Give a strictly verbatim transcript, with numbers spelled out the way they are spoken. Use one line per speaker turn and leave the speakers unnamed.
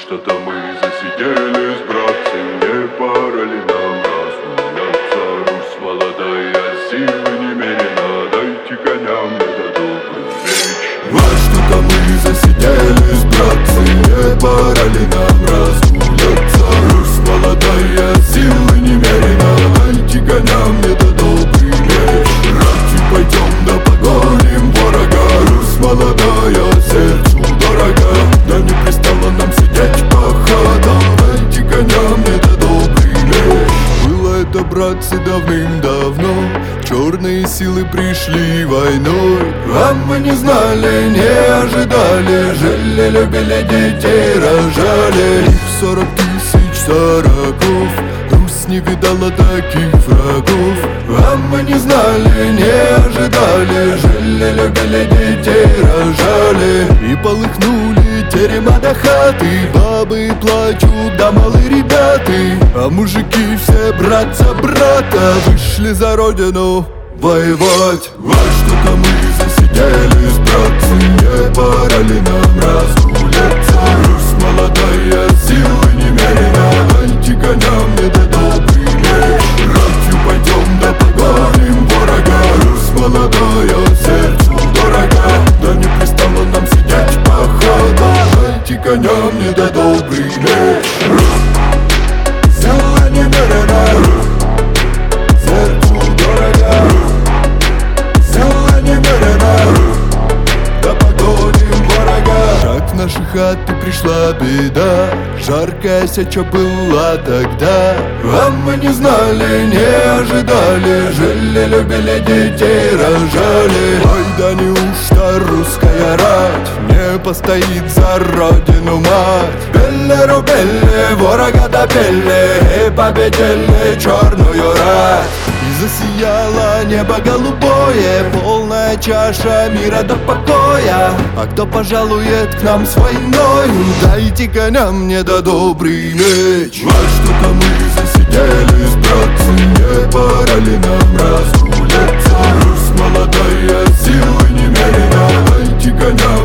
что-то мы засиделись, братцы, не пора ли нам разгуляться? Русь молодая, силы немерено, дайте коням мне добрый речь.
Вот что-то мы засиделись, братцы, не пора ли нам разгуляться? Русь молодая, силы немерено, дайте коням мне добрый речь. Братья, пойдем да погоним ворога, Русь молодая, сердцу дорога. Да не пристало нам сидеть по ходам, дайте коням мне да добрый меч. Было это, братцы, давным-давно, черные силы пришли войной. А мы не знали, не ожидали, жили, любили, детей рожали. Их сорок тысяч сороков, Русь не видала таких врагов. А мы не знали, не ожидали, жили, любили, детей рожали. И полыхнули терема до хаты, бабы плачут, да малые ребята. А мужики все брат за брата вышли за родину воевать. Во что-то мы засиделись, братцы, не пора ли нам разгуляться? Русь молодая, силы немерено, дайте коням мне да добрый меч. Братью пойдем да погоним ворога, Русь молодая, сердцу дорога. Да не пристало нам сидеть по ходам, дайте коням мне да добрый меч. Сила немерено, сердцу дорога. Сила немерено, да погоним ворога. Так в наши хаты пришла беда, жаркая сеча была тогда. А мы не знали, не ожидали, жили, любили, детей рожали. Ой, да неужто русская рать не постоит за родину мать? Белле рубелле, ворога добили, и победили черную рать. И засияло небо голубое, полная чаша мира до покоя. А кто пожалует к нам с войною, дайте коням мне да добрый меч. Во что-то мы засиделись, братцы, не пора ли нам разгуляться? Русь молодая, силы немерено, дайте коням